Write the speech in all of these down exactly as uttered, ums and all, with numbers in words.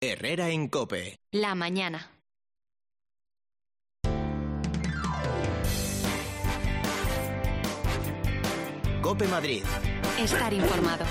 Herrera en COPE. La mañana. COPE Madrid. Estar informado.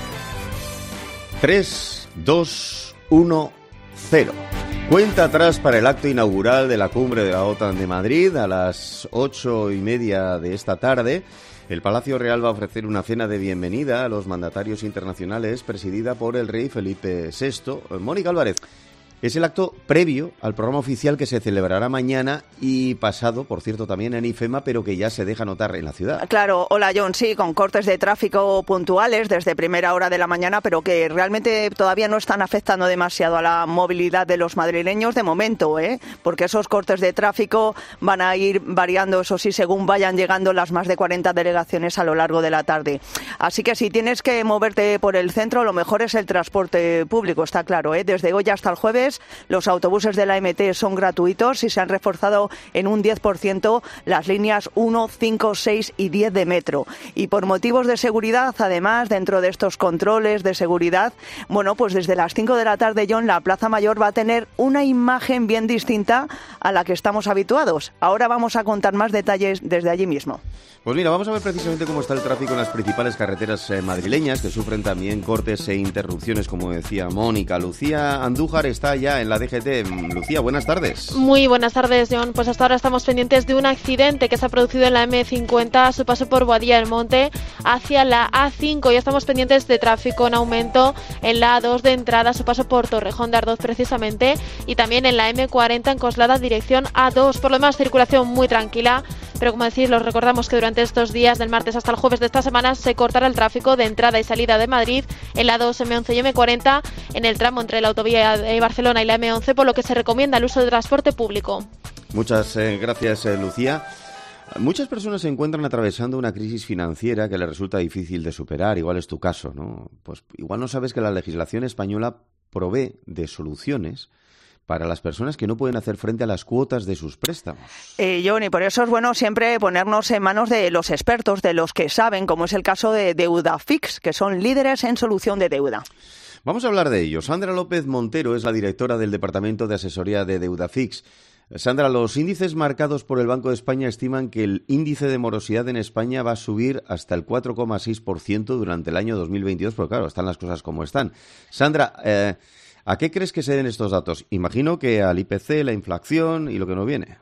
tres, dos, uno, cero. Cuenta atrás para el acto inaugural de la cumbre de la OTAN de Madrid a las ocho y media de esta tarde. El Palacio Real va a ofrecer una cena de bienvenida a los mandatarios internacionales presidida por el rey Felipe sexto. Mónica Álvarez, es el acto previo al programa oficial que se celebrará mañana y pasado, por cierto, también en IFEMA, pero que ya se deja notar en la ciudad. Claro, hola John, sí, con cortes de tráfico puntuales desde primera hora de la mañana, pero que realmente todavía no están afectando demasiado a la movilidad de los madrileños de momento, ¿eh? Porque esos cortes de tráfico van a ir variando, eso sí, según vayan llegando las más de cuarenta delegaciones a lo largo de la tarde. Así que si tienes que moverte por el centro, lo mejor es el transporte público, está claro, ¿eh? Desde hoy hasta el jueves los autobuses de la M T son gratuitos y se han reforzado en un diez por ciento las líneas uno, cinco, seis y diez de metro. Y por motivos de seguridad, además, dentro de estos controles de seguridad, bueno, pues desde las cinco de la tarde, John, la Plaza Mayor va a tener una imagen bien distinta a la que estamos habituados. Ahora vamos a contar más detalles desde allí mismo. Pues mira, vamos a ver precisamente cómo está el tráfico en las principales carreteras eh, madrileñas, que sufren también cortes e interrupciones, como decía Mónica. Lucía Andújar está ya en la D G T. Lucía, buenas tardes. Muy buenas tardes, John. Pues hasta ahora estamos pendientes de un accidente que se ha producido en la M cincuenta a su paso por Boadilla del Monte hacia la A cinco. Ya estamos pendientes de tráfico en aumento en la A dos de entrada a su paso por Torrejón de Ardoz precisamente, y también en la M cuarenta en Coslada dirección A dos. Por lo demás, circulación muy tranquila. Pero como decís, los recordamos que durante estos días, del martes hasta el jueves de esta semana, se cortará el tráfico de entrada y salida de Madrid en la A dos, M once y M cuarenta en el tramo entre la autovía de Barcelona y la M once, por lo que se recomienda el uso de transporte público. Muchas eh, gracias, eh, Lucía. Muchas personas se encuentran atravesando una crisis financiera que les resulta difícil de superar. Igual es tu caso, ¿no? Pues igual no sabes que la legislación española provee de soluciones para las personas que no pueden hacer frente a las cuotas de sus préstamos. Eh, John, y por eso es bueno siempre ponernos en manos de los expertos, de los que saben, como es el caso de Deudafix, que son líderes en solución de deuda. Vamos a hablar de ello. Sandra López Montero es la directora del Departamento de Asesoría de Deudafix. Sandra, los índices marcados por el Banco de España estiman que el índice de morosidad en España va a subir hasta el cuatro coma seis por ciento durante el año dos mil veintidós, pero claro, están las cosas como están. Sandra, eh, ¿a qué crees que se den estos datos? Imagino que al I P C, la inflación y lo que no viene.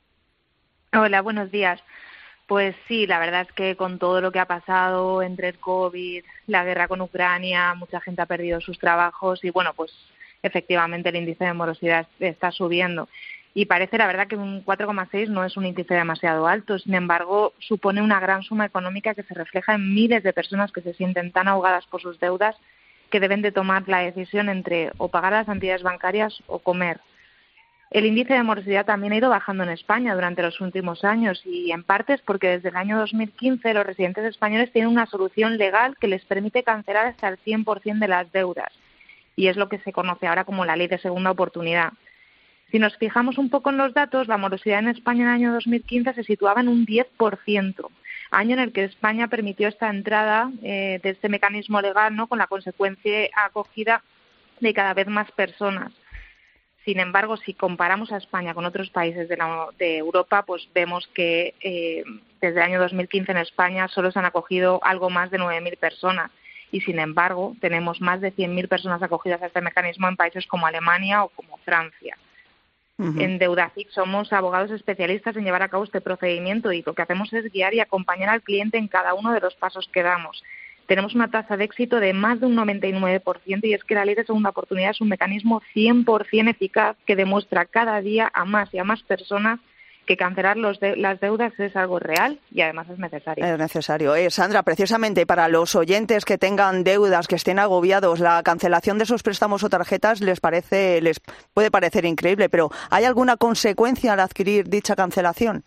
Hola, buenos días. Pues sí, la verdad es que con todo lo que ha pasado entre el COVID, la guerra con Ucrania, mucha gente ha perdido sus trabajos y bueno, pues efectivamente el índice de morosidad está subiendo. Y parece, la verdad, que un cuatro coma seis no es un índice demasiado alto. Sin embargo, supone una gran suma económica que se refleja en miles de personas que se sienten tan ahogadas por sus deudas que deben de tomar la decisión entre o pagar a las entidades bancarias o comer. El índice de morosidad también ha ido bajando en España durante los últimos años y en parte es porque desde el año dos mil quince los residentes españoles tienen una solución legal que les permite cancelar hasta el cien por ciento de las deudas y es lo que se conoce ahora como la ley de segunda oportunidad. Si nos fijamos un poco en los datos, la morosidad en España en el año dos mil quince se situaba en un diez por ciento, año en el que España permitió esta entrada eh, de este mecanismo legal, ¿no?, con la consecuencia acogida de cada vez más personas. Sin embargo, si comparamos a España con otros países de, la, de Europa, pues vemos que eh, desde el año dos mil quince en España solo se han acogido algo más de nueve mil personas y, sin embargo, tenemos más de cien mil personas acogidas a este mecanismo en países como Alemania o como Francia. Uh-huh. En Deudafix somos abogados especialistas en llevar a cabo este procedimiento y lo que hacemos es guiar y acompañar al cliente en cada uno de los pasos que damos. Tenemos una tasa de éxito de más de un noventa y nueve por ciento y es que la ley de segunda oportunidad es un mecanismo cien por ciento eficaz que demuestra cada día a más y a más personas que cancelar los de, las deudas es algo real y además es necesario. Es necesario. Eh, Sandra, precisamente para los oyentes que tengan deudas, que estén agobiados, la cancelación de esos préstamos o tarjetas les parece, les puede parecer increíble, pero ¿hay alguna consecuencia al adquirir dicha cancelación?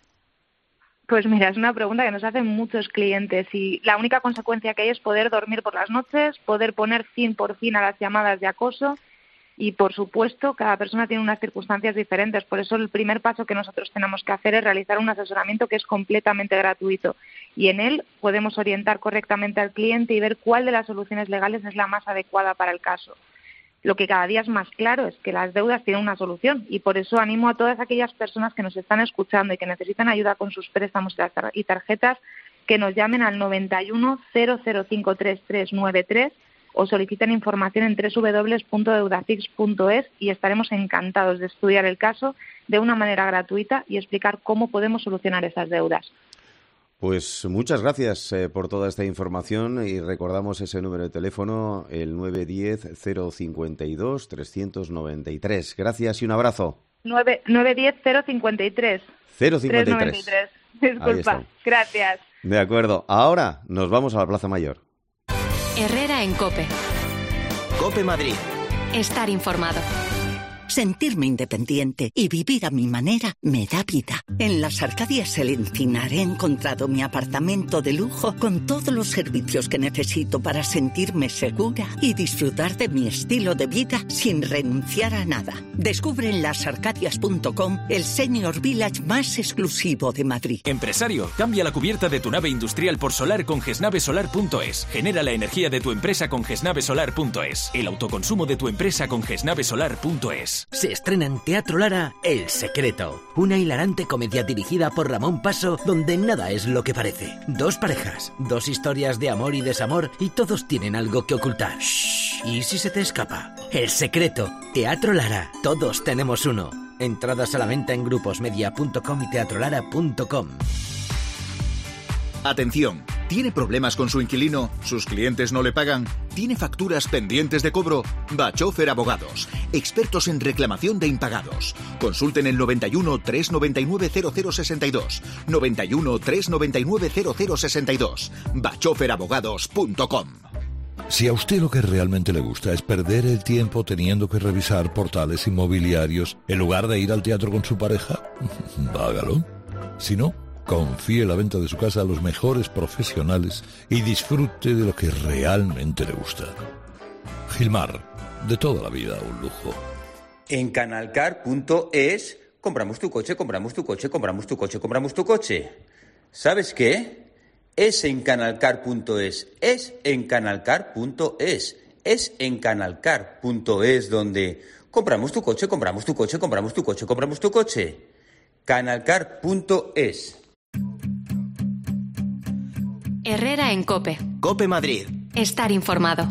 Pues mira, es una pregunta que nos hacen muchos clientes y la única consecuencia que hay es poder dormir por las noches, poder poner fin por fin a las llamadas de acoso y, por supuesto, cada persona tiene unas circunstancias diferentes. Por eso el primer paso que nosotros tenemos que hacer es realizar un asesoramiento que es completamente gratuito y en él podemos orientar correctamente al cliente y ver cuál de las soluciones legales es la más adecuada para el caso. lo que cada día es más claro es que las deudas tienen una solución, y por eso animo a todas aquellas personas que nos están escuchando y que necesitan ayuda con sus préstamos y tarjetas que nos llamen al noventa y uno, cero cero cinco tres tres nueve tres o soliciten información en doble u doble u doble u punto deudafix punto es, y estaremos encantados de estudiar el caso de una manera gratuita y explicar cómo podemos solucionar esas deudas. Pues muchas gracias eh, por toda esta información, y recordamos ese número de teléfono, el nueve uno cero, cero cinco dos, tres nueve tres. Gracias y un abrazo. nueve uno cero, cero cinco tres. cero cinco tres. Disculpa, gracias. De acuerdo, ahora nos vamos a la Plaza Mayor. Herrera en COPE. COPE Madrid. Estar informado. Sentirme independiente y vivir a mi manera me da vida. En las Arcadias El Encinar he encontrado mi apartamento de lujo con todos los servicios que necesito para sentirme segura y disfrutar de mi estilo de vida sin renunciar a nada. Descubre en las arcadias punto com el Senior Village más exclusivo de Madrid. Empresario, cambia la cubierta de tu nave industrial por solar con gesnave solar punto es. Genera la energía de tu empresa con gesnave solar punto es. El autoconsumo de tu empresa con gesnave solar punto es. Se estrena en Teatro Lara El Secreto, una hilarante comedia dirigida por Ramón Paso donde nada es lo que parece. Dos parejas, dos historias de amor y desamor y todos tienen algo que ocultar. Shh, ¿y si se te escapa? El Secreto, Teatro Lara, todos tenemos uno. Entradas a la venta en gruposmedia punto com y teatrolara punto com. Atención, ¿tiene problemas con su inquilino? ¿Sus clientes no le pagan? ¿Tiene facturas pendientes de cobro? Bachofer Abogados, expertos en reclamación de impagados. Consulten el noventa y uno, trescientos noventa y nueve, cero cero sesenta y dos, noventa y uno, trescientos noventa y nueve, cero cero sesenta y dos, bachofer abogados punto com. Si a usted lo que realmente le gusta es perder el tiempo teniendo que revisar portales inmobiliarios en lugar de ir al teatro con su pareja, hágalo. Si no, confíe la venta de su casa a los mejores profesionales y disfrute de lo que realmente le gusta. Gilmar, de toda la vida un lujo. En canalcar punto es compramos tu coche, compramos tu coche, compramos tu coche, compramos tu coche. ¿Sabes qué? Es en canalcar punto es, es en canalcar punto es, es en canalcar punto es donde compramos tu coche, compramos tu coche, compramos tu coche, compramos tu coche. canalcar punto es. Herrera en COPE. COPE Madrid. Estar informado.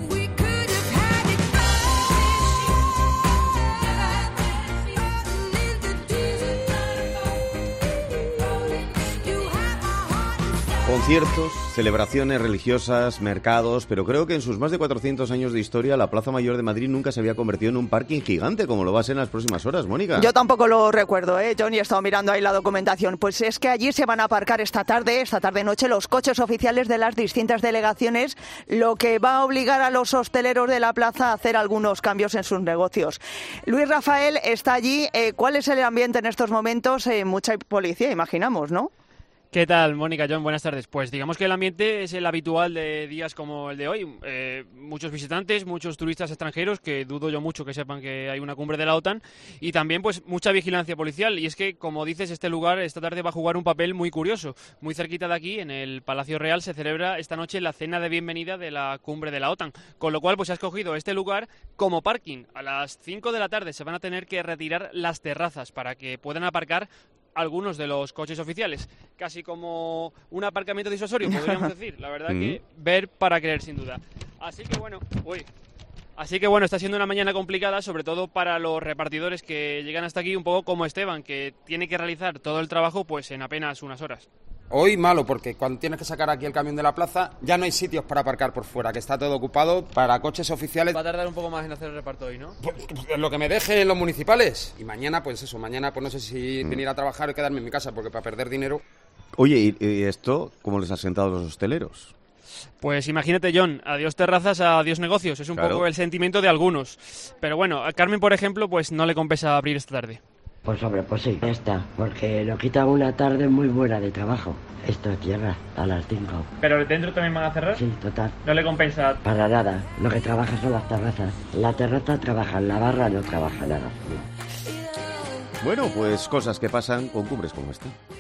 Conciertos, celebraciones religiosas, mercados, pero creo que en sus más de cuatrocientos años de historia la Plaza Mayor de Madrid nunca se había convertido en un parking gigante como lo va a ser en las próximas horas, Mónica. Yo tampoco lo recuerdo, ¿eh, Johnny? He estado mirando ahí la documentación. Pues es que allí se van a aparcar esta tarde, esta tarde-noche, los coches oficiales de las distintas delegaciones, lo que va a obligar a los hosteleros de la plaza a hacer algunos cambios en sus negocios. Luis Rafael está allí. Eh, ¿Cuál es el ambiente en estos momentos? Eh, mucha policía, imaginamos, ¿no? ¿Qué tal, Mónica, John? Buenas tardes. Pues digamos que el ambiente es el habitual de días como el de hoy. Eh, muchos visitantes, muchos turistas extranjeros, que dudo yo mucho que sepan que hay una cumbre de la OTAN, y también pues mucha vigilancia policial. Y es que, como dices, este lugar esta tarde va a jugar un papel muy curioso. Muy cerquita de aquí, en el Palacio Real, se celebra esta noche la cena de bienvenida de la cumbre de la OTAN. Con lo cual, pues se ha escogido este lugar como parking. A las cinco de la tarde se van a tener que retirar las terrazas para que puedan aparcar algunos de los coches oficiales, casi como un aparcamiento disuasorio, podríamos decir. La verdad que ver para creer, sin duda. Así que bueno, uy, así que bueno, está siendo una mañana complicada, sobre todo para los repartidores que llegan hasta aquí, un poco como Esteban, que tiene que realizar todo el trabajo pues en apenas unas horas. Hoy malo, porque cuando tienes que sacar aquí el camión de la plaza, ya no hay sitios para aparcar por fuera, que está todo ocupado para coches oficiales. Va a tardar un poco más en hacer el reparto hoy, ¿no? Pues, pues, lo que me dejen los municipales. Y mañana, pues eso, mañana pues no sé si venir a trabajar o quedarme en mi casa, porque para perder dinero... Oye, ¿y, y esto cómo les ha sentado a los hosteleros? Pues imagínate, John, adiós terrazas, adiós negocios. Es un claro. poco el sentimiento de algunos. Pero bueno, a Carmen, por ejemplo, pues no le compensa abrir esta tarde. Pues hombre, pues sí, ya está, porque lo quitan una tarde muy buena de trabajo. Esto cierra a las cinco. ¿Pero dentro también van a cerrar? Sí, total. ¿No le compensa? Para nada, lo que trabaja son las terrazas. La terraza trabaja, la barra no trabaja nada. Bueno, pues cosas que pasan con cumbres como esta.